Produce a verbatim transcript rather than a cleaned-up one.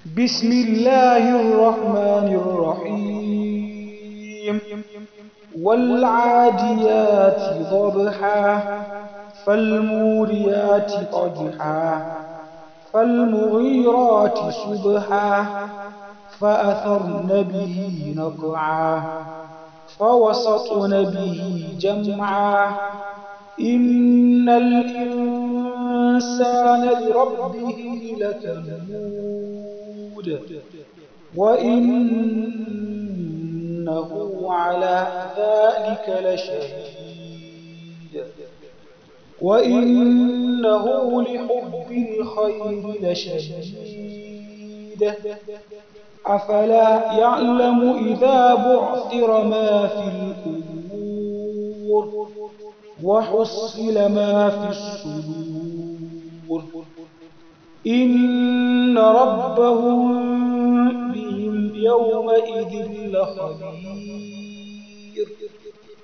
بسم الله الرحمن الرحيم والعاديات ضبحا فالموريات قدحا فالمغيرات صبحا فأثرن به نقعا فوسطن به جمعا إن الإنسان لربه لكنود وإنه على ذلك لشهيد وإنه لحب الخير لشديد أفلا يعلم إذا بعثر ما في القبور وحصل ما في الصدور إن ربهم بهم يومئذ لخبير